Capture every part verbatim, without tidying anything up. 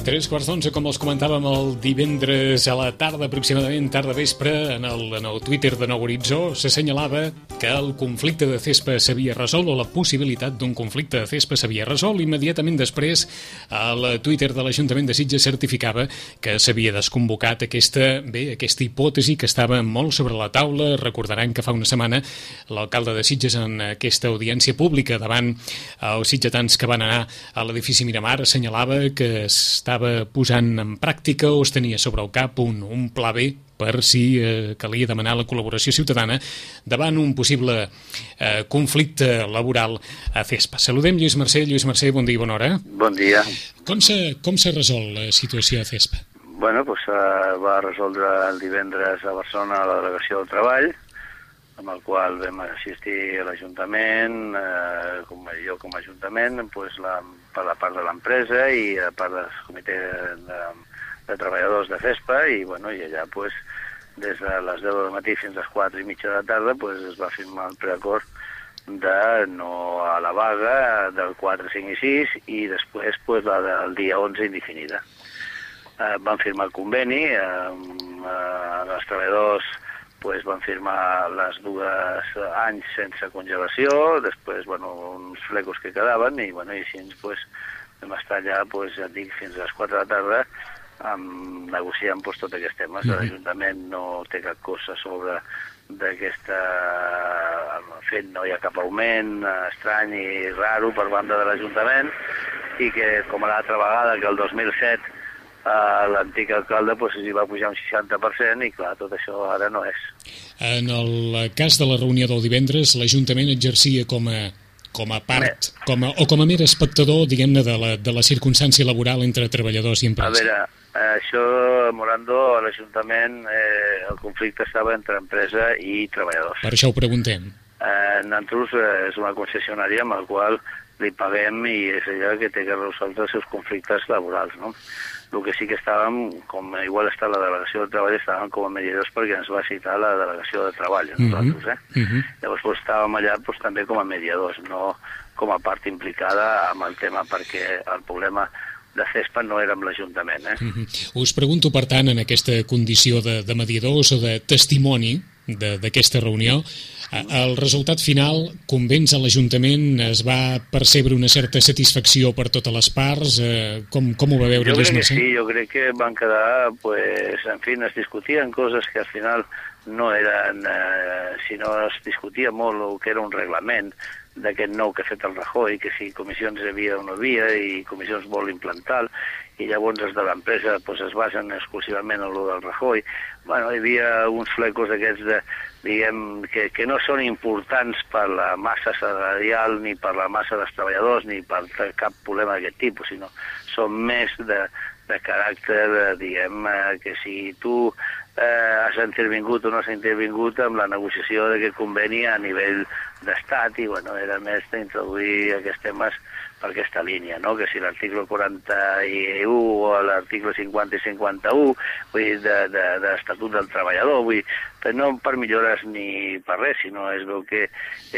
Tres quarts d'onze, com els comentàvem el divendres a la tarda, aproximadament tarda vespre, en el, en el Twitter de Nou Horitzó s'assenyalava que el conflicte de Cespa s'havia resolt, o la possibilitat d'un conflicte de Cespa s'havia resolt. Immediatament després, el Twitter de l'Ajuntament de Sitges certificava que s'havia desconvocat aquesta, bé, aquesta hipòtesi que estava molt sobre la taula. Recordaran que fa una setmana l'alcalde de Sitges, en aquesta audiència pública davant els sitgetans que van anar a l'edifici Miramar, assenyalava que estava posant en pràctica o es tenia sobre el cap un, un pla B per si eh, calia demanar la col·laboració ciutadana davant un possible eh, conflicte laboral a Cespa. Saludem Lluís Mercè. Lluís Mercè, bon dia i bona hora. Bon dia. Com s'ha com s'ha resolt la situació a Cespa? Bueno, doncs uh, va resoldre el divendres a Barcelona a la delegació del treball, amb el qual vam assistir a l'Ajuntament, eh, com jo com a Ajuntament, doncs la, per la part de l'empresa i a part del comitè de, de treballadors de Cespa, i, bueno, i allà doncs, des de les deu del matí fins a les quatre i mitja de la tarda doncs, es va firmar el preacord de no a la vaga del quatre, cinc i sis, i després doncs, la del dia onze indefinida. Eh, van firmar el conveni, eh, eh, els treballadors pues, van firmar les dues anys sense congelació, després, bueno, uns flecos que quedaven, i, bueno, i així, pues, vam estar allà, pues, ja dic, fins a les quatre de la tarda, amb, negociant pues, tots aquests temes. Mm-hmm. L'Ajuntament no té cap cosa sobre d'aquesta fet, no hi ha cap augment estrany i raro per banda de l'Ajuntament, i que, com a l'altra vegada, que el dos mil set Uh, l'antic alcalde pues, hi va pujar un seixanta per cent, i clar, tot això ara no és. En el cas de la reunió del divendres, l'Ajuntament exercia com a, com a part, com a, o com a mer espectador, diguem-ne, de la, de la circumstància laboral entre treballadors i empresa. A veure, això, Morando, a l'Ajuntament, eh, el conflicte estava entre empresa i treballadors. Per això ho preguntem. Eh, nosaltres eh, és una concessionària amb la qual li paguem i és allà que té que resoldre els seus conflictes laborals, no? El que sí que estàvem, com igual està la delegació de treball, estàvem com a mediadors perquè ens va citar la delegació de treball, a nosaltres, eh? Uh-huh. Llavors doncs, estàvem allà doncs, també com a mediadors, no com a part implicada amb el tema, perquè el problema de Cespa no era amb l'Ajuntament, eh? Uh-huh. Us pregunto, per tant, en aquesta condició de, de mediadors o de testimoni d'aquesta reunió, el resultat final convenç a l'Ajuntament? Es va percebre una certa satisfacció per totes les parts? Eh, com, com ho va veure Lluís Mercè? Sí, jo crec que van quedar, pues, en fi, es discutien coses que al final no eren, eh, si no es discutia molt el que era un reglament d'aquest nou que ha fet el Rajoy, que si comissions hi havia o no havia, i comissions vol implantar, i llavors els de l'empresa pues, es basen exclusivament en el del Rajoy. Bueno, hi havia uns flecos d'aquests de, diguem, que, que no són importants per la massa salarial, ni per la massa dels treballadors, ni per cap problema d'aquest tipus, sinó són més de, de caràcter, diguem, que si tu eh, has intervingut o no has intervingut amb la negociació d'aquest conveni a nivell d'estat, i bueno, era més d'introduir aquests temes per aquesta línia, no? Que si l'article quaranta-u o l'article cinquanta i cinquanta-u, vull dir, de, de, de l'Estatut del Treballador, vull dir, però no per millores ni per res, sinó es veu que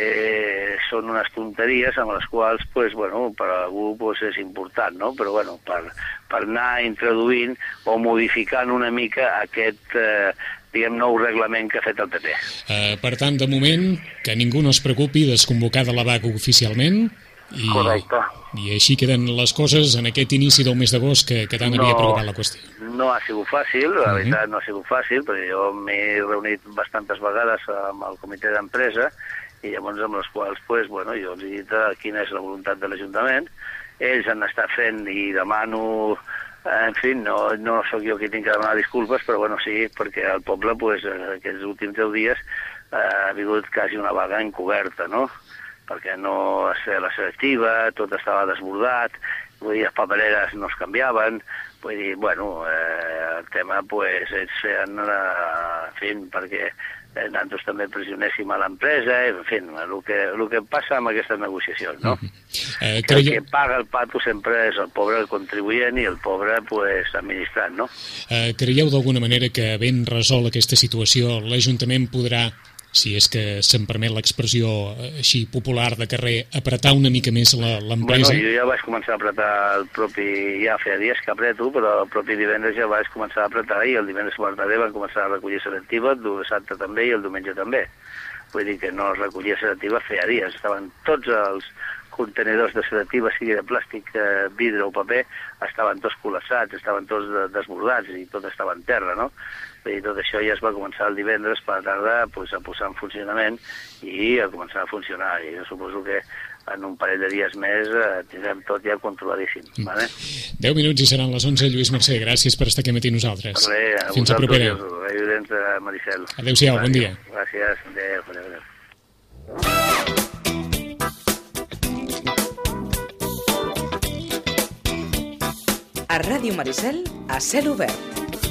eh, són unes tonteries amb les quals, pues, bueno, per a algú pues, és important, no? Però bueno, per, per anar introduint o modificant una mica aquest eh, diguem, nou reglament que ha fet el P P. Uh, per tant, de moment, que ningú no es preocupi, desconvocada la vaga oficialment, i, correcte. I així queden les coses en aquest inici del mes d'agost que, que tant no, havia preocupat la qüestió. No ha sigut fàcil, la uh-huh. veritat no ha sigut fàcil, perquè jo m'he reunit bastantes vegades amb el comitè d'empresa, i llavors amb les quals pues, bueno, jo els he dit quina és la voluntat de l'Ajuntament. Ells han estat fent i demano, en fi, no, no sóc jo qui tinc que demanar disculpes, però bueno, sí, perquè el poble pues, aquests últims deu dies eh, ha vingut quasi una vaga encoberta, no? Perquè no es feia la selectiva, tot estava desbordat, vull dir, les papereres no es canviaven, vull dir, bueno, eh, el tema, pues, ells feien, eh, en fi, perquè eh, nosaltres també pressionéssim a l'empresa, en fi, el que, el que passa amb aquestes negociacions, no? Uh-huh. eh, que el que paga el pato sempre és el pobre contribuent i el pobre, pues, administrat, no? Eh, creieu d'alguna manera que, havent resolt aquesta situació, l'Ajuntament podrà si és que se'm permet l'expressió així popular de carrer, apretar una mica més l'empresa? Bueno, jo ja vaig començar a apretar el propi... Ja feia dies que apreto, però el propi divendres ja vaig començar a apretar i el divendres verdader van començar a recollir selectiva, el dissabte també i el diumenge també. Vull dir que no es recollia selectiva feia dies. Estaven tots els contenidors de selectiva, sigui de plàstic, eh, vidre o paper, estaven tots col·lapsats, estaven tots desbordats i tot estava en terra, no? I tot això ja es va començar el divendres per la tarda pues, a posar en funcionament i a començar a funcionar. I jo suposo que en un parell de dies més eh, tindrem tot ja controladíssim. Mm. Vale? deu minuts i seran les onze. Lluís Mercè, gràcies per estar aquí matí nosaltres. Res, a Fins a propera. Ajudents de Maricel. Adéu-siau, bon dia. Gràcies. Adéu, adéu, adéu. A Ràdio Maricel, a cel obert.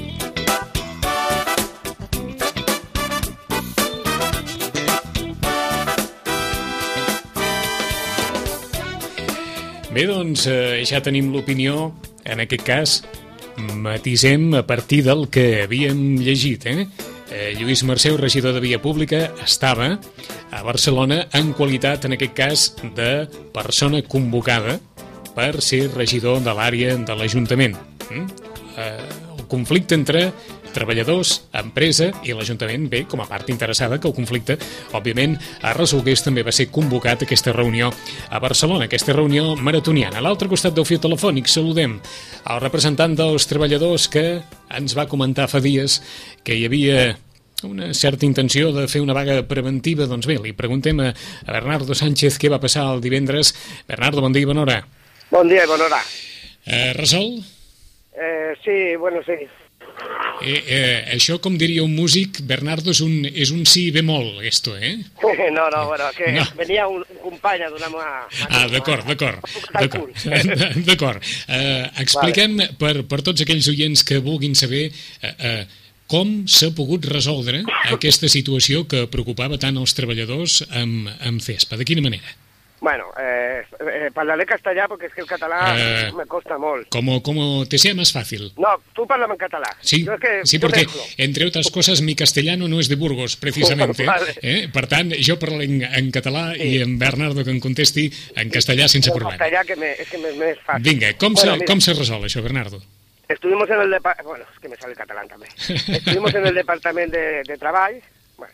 Bé, doncs, eh, ja tenim l'opinió, en aquest cas, matisem a partir del que havíem llegit, eh? eh Lluís Mercè, regidor de Via Pública, estava a Barcelona en qualitat, en aquest cas, de persona convocada per ser regidor de l'àrea de l'Ajuntament. Mm? Eh, el conflicte entre treballadors, empresa i l'Ajuntament, bé, com a part interessada que el conflicte, òbviament, es resolgués, també va ser convocat aquesta reunió a Barcelona, aquesta reunió maratoniana. A l'altre costat del fil telefònic saludem el representant dels treballadors que ens va comentar fa dies que hi havia una certa intenció de fer una vaga preventiva. Doncs bé, li preguntem a Bernardo Sánchez què va passar el divendres. Bernardo, bon dia i bona hora. Bon dia i bona hora. Eh, resol? Eh, sí, bueno, sí. Eh, eh, això, com diria un músic, Bernardo, és un, és un sí bemol, esto, eh? No, no, bueno, que no. Venia un, un company a donar-me una... Ah, d'acord, d'acord. D'acord. D'acord. Eh, expliquem vale. per, per tots aquells oients que vulguin saber eh, eh, com s'ha pogut resoldre aquesta situació que preocupava tant els treballadors amb, amb CESPA. De quina manera? Bueno, eh, eh, parlaré castellà porque es que el català eh, me costa molt. Como, como te sea más fácil. No, tú háblame en català. Sí, yo es que, sí porque, entre otras cosas, mi castellano no es de Burgos, precisamente. Vale. eh? Per tant, jo parlo en, en català sí. I en Bernardo que em contesti en castellà sense problema. En castellà que me, es que me, me es fácil. Vinga, com, bueno, se, com se resol això, Bernardo? Estuvimos en el departamento... Bueno, es que me sale el catalán también. Estuvimos en el departamento de, de treball. Bueno,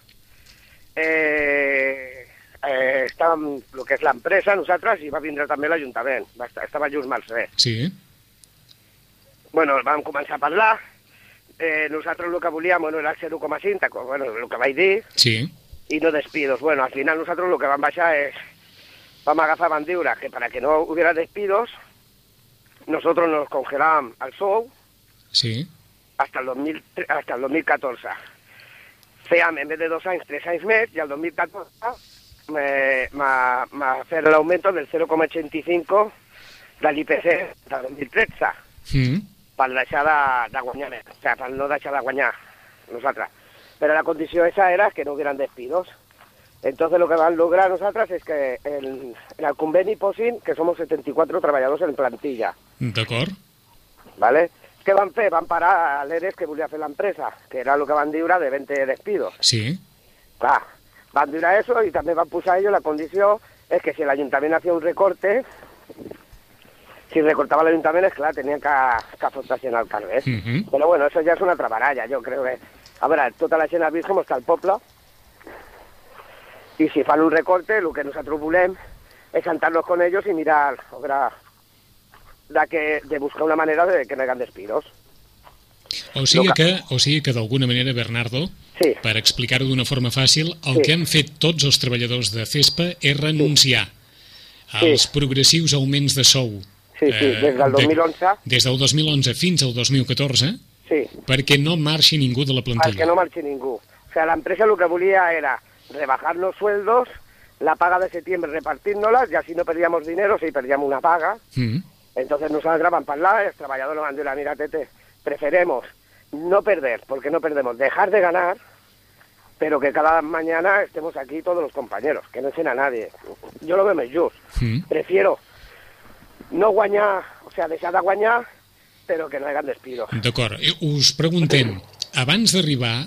eh... Eh, estàvem, el que és l'empresa, nosaltres, i va vindre també l'Ajuntament. Estava Lluís Mercè. Sí. Bueno, vam començar a parlar. Eh, nosaltres el que volíem bueno, era el zero coma cinc, bueno, el que vaig dir, sí. I no despidos. Bueno, al final nosaltres el que vam baixar és... Vam agafar, vam diure que para que no hubiera despidos, nosotros nos congelábamos el sou sí. hasta el, dos mil, hasta el dos mil catorze. Fèiem, en vez de dos anys, tres anys més, i el dos mil catorze... Me, ma, ma fer l'augment del zero coma ochenta y cinco de l'I P C del dos mil tretze mm. per deixar de, de guanyar més, o sea, per no deixar de guanyar nosaltres. Però la condició esa era que no hubieran despidos. Entonces lo que van a lograr nosotras es que el, en el conveni posin que somos setenta y cuatro treballadors en plantilla. D'acord. ¿Vale? Què van fer? Van parar l'E R E S que volia fer l'empresa, que era el que van diure de veinte despidos. Sí. Clar. Van dir eso y también van posar ellos la condición es que si el ayuntamiento hacía un recorte, si recortaba el ayuntamiento, es claro, tenían que, que afrontar-se al carrer. Uh -huh. Pero bueno, eso ya es una altra baralla, yo creo que... A veure, tota la gent ha vist com està el poble, i si fan un recorte, el que nosaltres volem és sentar-nos con ellos y mirar, a veure, de, que, de buscar una manera de que no hi hagi despidos. O sigui que, o sigui que d'alguna manera, Bernardo, sí. per explicar-ho d'una forma fàcil, el sí. que han fet tots els treballadors de CESPA és renunciar sí. als sí. progressius augments de sou. Sí, sí, des del dos mil onze. De, des del dos mil onze fins al dos mil catorze, sí. perquè no marxi ningú de la plantilla. Perquè no marxi ningú. O sea, la empresa lo que volia era rebajar los sueldos, la paga de septiembre repartírnoslas, y así no perdíamos dinero, si perdíamos una paga. Mm. Entonces nosotros van a hablar, el trabajador nos van a decir, mira, tete, preferemos no perder, porque no perdemos, dejar de ganar, pero que cada mañana estemos aquí todos los compañeros, que no echen a nadie. Yo lo veo més just. Mm. Prefiero no guanyar, o sea, deixar de guanyar, però que no hi hagi despidos. D'acord. Us preguntem, abans d'arribar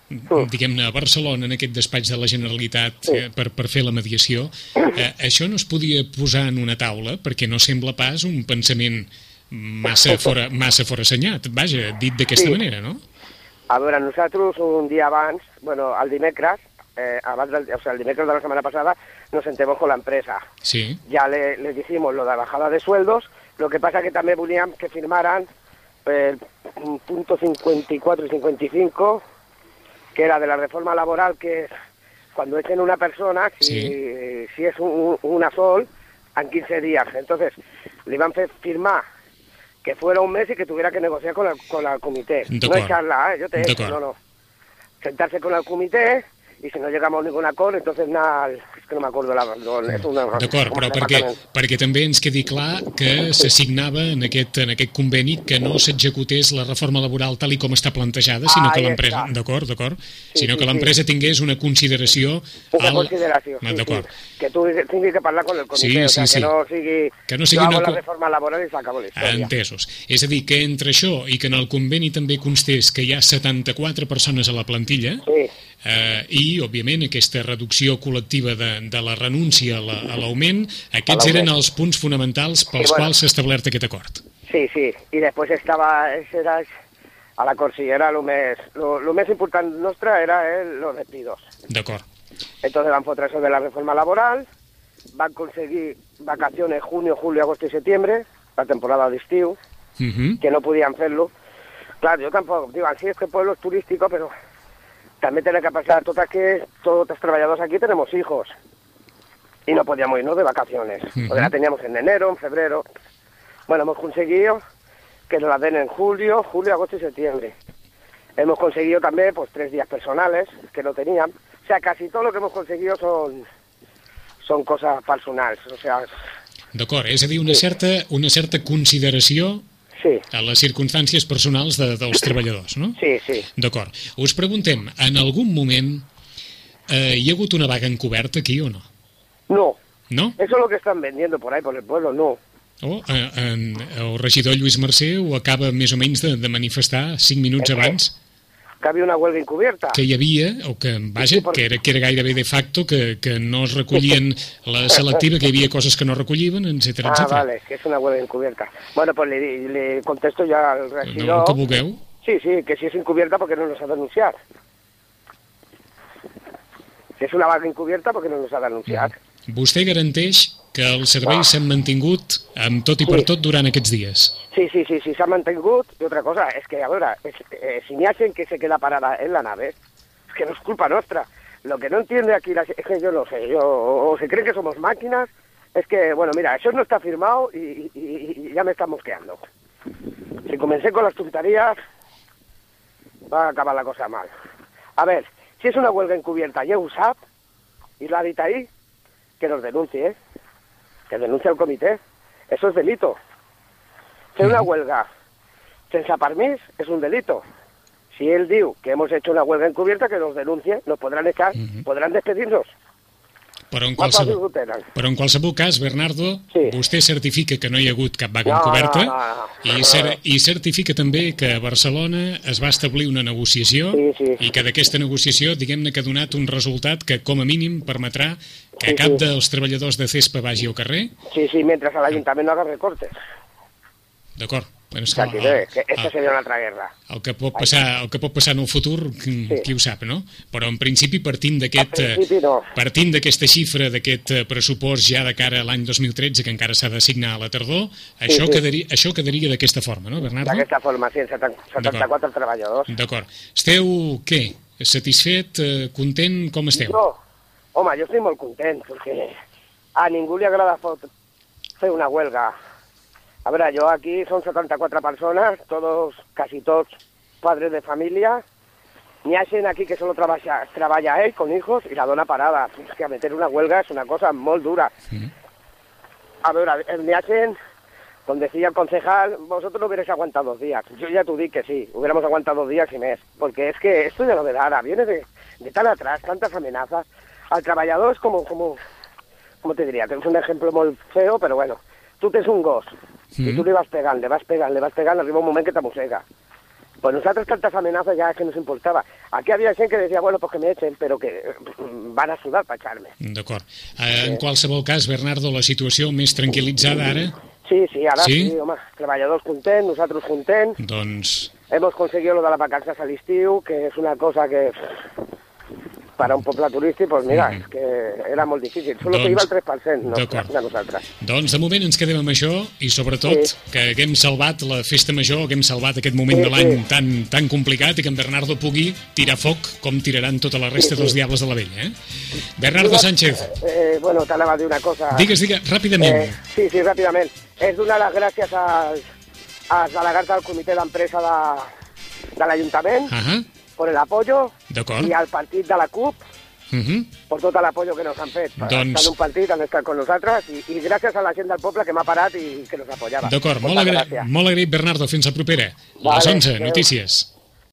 diguem-ne, a Barcelona, en aquest despatx de la Generalitat, sí. eh, per, per fer la mediació, eh, això no es podia posar en una taula, perquè no sembla pas un pensament massa fora, massa forassenyat, vaja, dit d'aquesta sí. manera, no? A veure, nosaltres un dia abans, bueno, el dimecres, eh, abans del, o sea, el dimecres de la semana pasada, nos sentemos con la empresa. Sí. Ya le, les dijimos lo de bajada de sueldos, lo que pasa que también volían que firmaran el punto cincuenta y cuatro y cincuenta y cinco, que era de la reforma laboral, que cuando echen una persona, si, sí. si es un, una sol, en quince días. Entonces, le iban a firmar que fuera un mes y que tuviera que negociar con el, con el comité. No echarla, ¿eh? Yo te echo, no, no. Sentarse con el comité, i si no llegamos a ningún acord, entonces nada, és que no m'acordo la raó. D'acord, però perquè, perquè també ens quedi clar que s'assignava en, aquest, en aquest conveni que no s'executés la reforma laboral tal i com està plantejada, sinó que l'empresa... D'acord, d'acord. Sinó que l'empresa tingués una consideració... Una consideració, sí, sí. Que tu tinguis que parlar con el comitè, o sigui, que no sigui... Que no sigui una... la reforma laboral i s'acabó la història. Entesos. És a dir, que entre això i que en el conveni també constés que hi ha setanta-quatre persones a la plantilla, sí. eh, i, òbviament, aquesta reducció col·lectiva de, de la renúncia a l'augment, aquests eren els punts fonamentals pels sí, bueno, quals s'ha establert aquest acord. Sí, sí, i després estava, era, a l'acord sí, era lo més, lo, lo més important nostre era el, los despidos. D'acord. Entonces van fotre eso de la reforma laboral, van conseguir vacaciones junio, julio, agosto y septiembre, la temporada de estiu, uh -huh. que no podían hacerlo. Claro, yo tampoco, digo, así es que el pueblo es turístico, pero también tiene que pasar, todas que todos los trabajadores aquí tenemos hijos y no podíamos irnos de vacaciones. Uh-huh. Porque la teníamos en enero, en febrero. Bueno, hemos conseguido que nos la den en julio, julio, agosto y septiembre. Hemos conseguido también pues tres días personales que no tenían. O sea, casi todo lo que hemos conseguido son, son cosas personals. O sea... D'acord, és a dir, una, sí. certa, una certa consideració sí. a les circumstàncies personals de, dels treballadors, no? Sí, sí. D'acord. Us preguntem, en algun moment eh, hi ha hagut una vaga encoberta aquí o no? No. ¿No? Eso es lo que están vendiendo por ahí, por el pueblo, no. Oh, eh, en, el regidor Lluís Mercè ho acaba més o menys de, de manifestar cinc minuts es abans. Que havia una huelga encubierta. Que hi havia, o que, vaja, sí, porque... que, era, que era gairebé de facto, que, que no es recollien la selectiva, que hi havia coses que no recollien, etcètera, etcètera. Ah, vale, que és una huelga encubierta. Bueno, pues le, le contesto ya al regidor... No, el que vulgueu. Sí, sí, que si es encubierta porque no nos ha denunciat. Si és una vaga encubierta perquè no nos ha denunciat. Mm. Vostè garanteix que els serveis s'han mantingut amb tot i per sí. tot durant aquests dies. Sí, sí, sí, sí, s'ha mantingut. I otra cosa, és que, a veure, es, eh, si n'hi ha gent que se queda parada en la nave, es que no es culpa nuestra. Lo que no entiende aquí la, es que yo no sé, yo, o, o se creen que somos máquinas, es que, bueno, mira, eso no está firmado y, y, y ya me está mosqueando. Si comencé con las tonterías, va a acabar la cosa mal. A ver, si es una huelga encubierta, ya U S A P, y lo ha dicho ahí, que nos denuncie, ¿eh? Que denuncie al comité. Eso es delito. Fer una huelga sense permís és un delito. Si él diu que hemos hecho una huelga encubierta, que nos denuncie, nos podrán echar, uh-huh. podrán despedirnos. Però en, qualsevol, però en qualsevol cas, Bernardo, sí. vostè certifica que no hi ha hagut cap vaga no, encoberta no, no, no. I, cer i certifica també que a Barcelona es va establir una negociació sí, sí. i que d'aquesta negociació, diguem-ne que ha donat un resultat que, com a mínim, permetrà que sí, cap sí. dels treballadors de CESPA vagi al carrer. Sí, sí, mentre a l'Ajuntament no haga recortes. D'acord. Bueno, que, el, el, que esta seria una altra guerra. El que pot passar, el que pot passar en el futur, qui, sí. qui ho sap, no? Però en principi partint d'aquest no. partint d'aquesta xifra, d'aquest pressupost ja de cara a l'any dos mil tretze, que encara s'ha d'assignar a la tardor, sí, això, sí. Quedaria, això quedaria d'aquesta forma, no, Bernardo? D'aquesta forma, sí, setanta-quatre treballadors. D'acord. Esteu, què? Satisfet, content, com esteu? No, home, jo estic molt content, perquè a ningú li agrada fer una huelga. A ver, yo aquí son setanta-quatre personas, todos, casi todos padres de familia. N'hi ha gent aquí que solo trabaja, trabaja él con hijos y la dona parada. Es que meter una huelga es una cosa muy dura. Sí. A ver, n'hi ha gent, donde decía el concejal, vosotros no hubierais aguantado dos días. Yo ya te di que sí, hubiéramos aguantado dos días y mes. Porque es que esto ya no de nada, viene de, de tan atrás, tantas amenazas. Al trabajador es como, como, ¿cómo te diría? Es un ejemplo muy feo, pero bueno. Tu tens un gos, mm. i tu li vas pegant, li vas pegant, li vas pegant, arriba un moment que t'amossega. Pues nosaltres tantes amenazas ja és que no s'importava. Aquí havia gent que deia, bueno, pues que me echen, però que van a sudar per echarme. D'acord. En eh... qualsevol cas, Bernardo, la situació més tranquil·litzada ara? Sí, sí, ara sí, sí home, treballadors contents, nosaltres contents. Doncs... Hemos conseguido lo de las vacances a l'estiu, que és una cosa que... para un poble turístic, doncs mira, mm. és que era molt difícil. Solo doncs, que iba el tres per cent, no, de nosaltres. Doncs de moment ens quedem amb això i sobretot sí. que haguem salvat la festa major, que hem salvat aquest moment sí, de l'any sí. tan, tan complicat i que en Bernardo pugui tirar foc com tiraran tota la resta sí, sí. dels Diables de la Vella. Eh? Bernardo Sánchez. Eh, bueno, t'anava a dir una cosa. Digues, digues, ràpidament. Eh, sí, sí, ràpidament. És donar les gràcies als, als delegats del comitè d'empresa de, de l'Ajuntament, uh -huh. por el apoyo y al partit de la C U P uh -huh. por tot l'apoyo que nos han fet. Doncs... Estar en un partit, han estat con nosaltres i, i gràcies a la gent del poble que m'ha parat i que nos apoyava. D'acord, molt, agra molt agraït, Bernardo. Fins a propera. Vale, les onze, notícies.